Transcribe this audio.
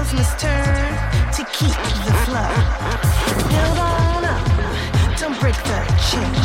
wheels must turn to keep the flow. Build on up, don't break the chain.